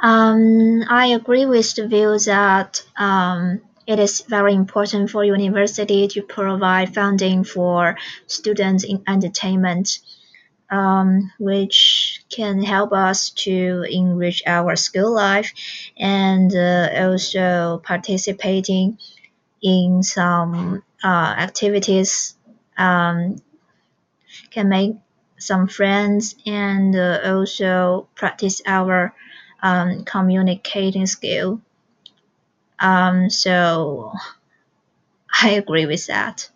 I agree with the view that it is very important for university to provide funding for students in entertainment, which can help us to enrich our school life and also participating in some activities um, can make some friends and also practice our communicating skill. So I agree with that.